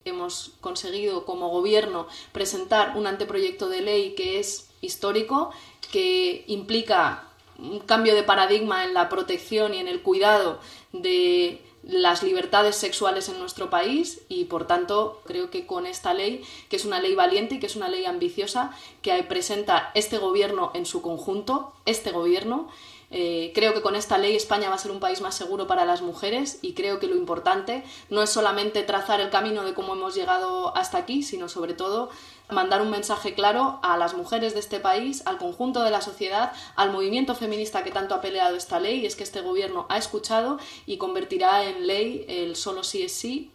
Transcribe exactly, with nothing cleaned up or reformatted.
Hemos conseguido como gobierno presentar un anteproyecto de ley que es histórico, que implica un cambio de paradigma en la protección y en el cuidado de las libertades sexuales en nuestro país y, por tanto, creo que con esta ley, que es una ley valiente y que es una ley ambiciosa, que presenta este gobierno en su conjunto, este gobierno, Eh, creo que con esta ley España va a ser un país más seguro para las mujeres y creo que lo importante no es solamente trazar el camino de cómo hemos llegado hasta aquí, sino sobre todo mandar un mensaje claro a las mujeres de este país, al conjunto de la sociedad, al movimiento feminista que tanto ha peleado esta ley, y es que este gobierno ha escuchado y convertirá en ley el solo sí es sí